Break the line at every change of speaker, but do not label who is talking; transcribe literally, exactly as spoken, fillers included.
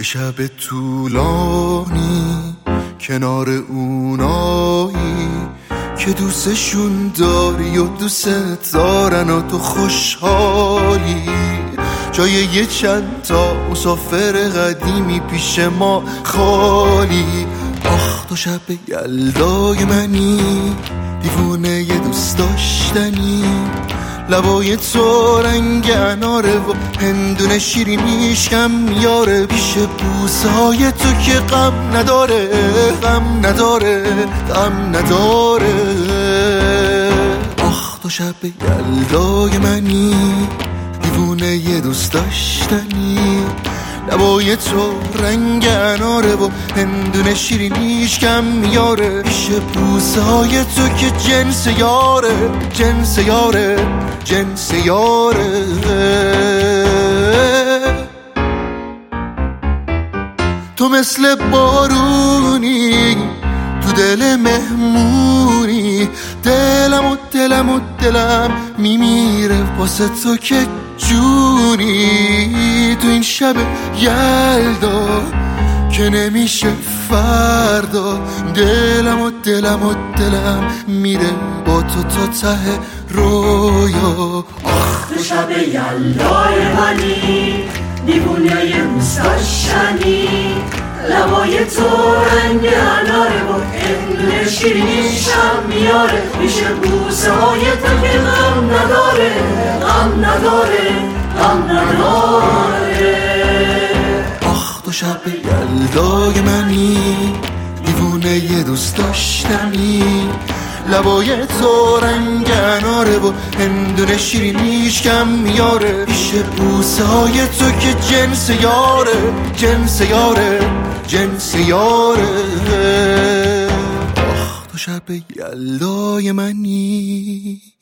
یه شب طولانی کنار اونایی که دوستشون داری و دوست دارن و تو خوشحالی، جای یه چند تا مسافر قدیمی پیش ما خالی. آخ تو شب یلدای منی، دیوونه یه دوست داشتنی، لبای تو رنگ اناره و هندونه شیرینیش کم میاره، پیش بوسهای تو که غم نداره، غم نداره، غم نداره. آخ تو شب یلدای منی، دیوونه یه دوست داشتنی، لبای تو رنگ اناره و هندونه شیرینیش کم میاره، پیش بوسهای تو که جنس یاره، جنس یاره، جنس یاره. تو مثل بارونی تو دل مهمونی، دلم و دلم و دلم میمیره واسه تو که جونی. تو این شب یلدا که نمیشه فردا، دلم و دلم و دلم میره با تو تا ته رویا.
آخ تو شب یلدای منی، دیوونه یه دوست داشتنی، لبای تو رنگ اناره و هندونه شیرینیشم میاره، پیش بوسه های تو که غم نداره، غم نداره، غم نداره.
آخ تو شب یلدای منی، دیوونه یه دوست داشتنی، لبای تو رنگ اناره و هندونه شیرینیش کم میاره، پیش بوسه های تو که جنس یاره، جنس یاره، جنس یاره. آخ تو شب یلدای منی.